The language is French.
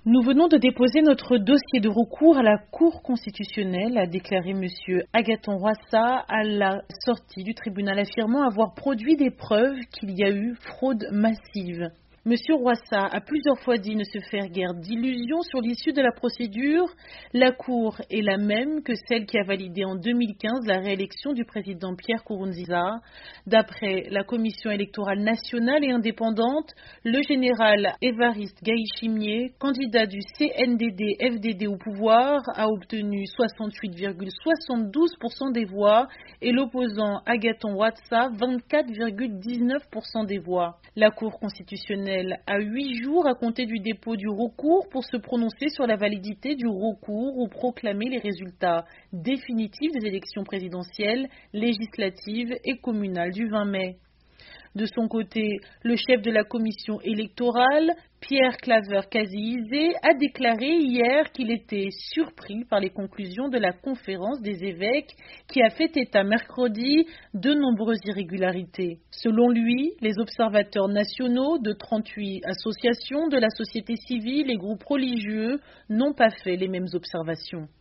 Nous venons de déposer notre dossier de recours à la Cour constitutionnelle, a déclaré M. Agathon Rwasa à la sortie du tribunal, affirmant avoir produit des preuves qu'il y a eu fraude massive. M. Rwasa a plusieurs fois dit ne se faire guère d'illusions sur l'issue de la procédure. La Cour est la même que celle qui a validé en 2015 la réélection du président Pierre Nkurunziza. D'après la Commission électorale nationale et indépendante, le général Évariste Ndayishimiye, candidat du CNDD-FDD au pouvoir, a obtenu 68,72% des voix et l'opposant Agathon Rwasa 24,19% des voix. La Cour constitutionnelle a 8 jours à compter du dépôt du recours pour se prononcer sur la validité du recours ou proclamer les résultats définitifs des élections présidentielles, législatives et communales du 20 mai. De son côté, le chef de la commission électorale, Pierre Claver Kaziyizé, a déclaré hier qu'il était surpris par les conclusions de la conférence des évêques qui a fait état mercredi de nombreuses irrégularités. Selon lui, les observateurs nationaux de 38 associations de la société civile et groupes religieux n'ont pas fait les mêmes observations.